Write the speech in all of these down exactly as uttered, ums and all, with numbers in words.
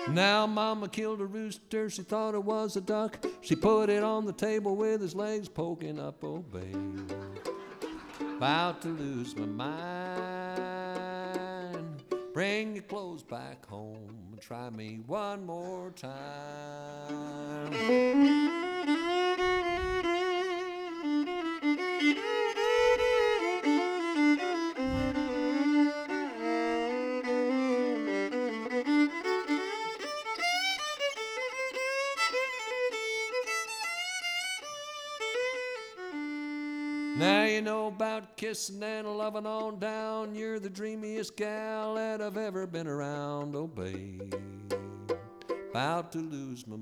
Now mama killed a rooster, she thought it was a duck. She put it on the table with his legs poking up, oh babe. About to lose my mind. Bring your clothes back home and try me one more time. Now you know about kissing and loving on down. You're the dreamiest gal that I've ever been around, oh babe. About to lose my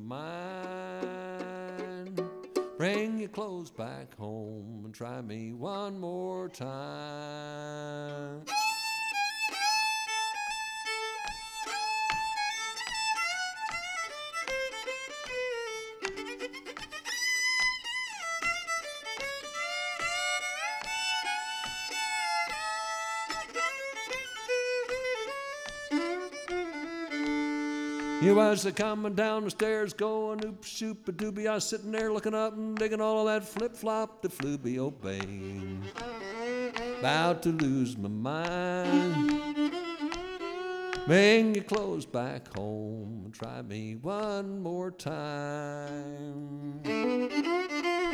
mind. Bring your clothes back home and try me one more time. You was a coming down the stairs going oop shoop a doobie. I was sitting there looking up and digging all of that flip flop the flooby obeying. About to lose my mind. Bring your clothes back home and try me one more time.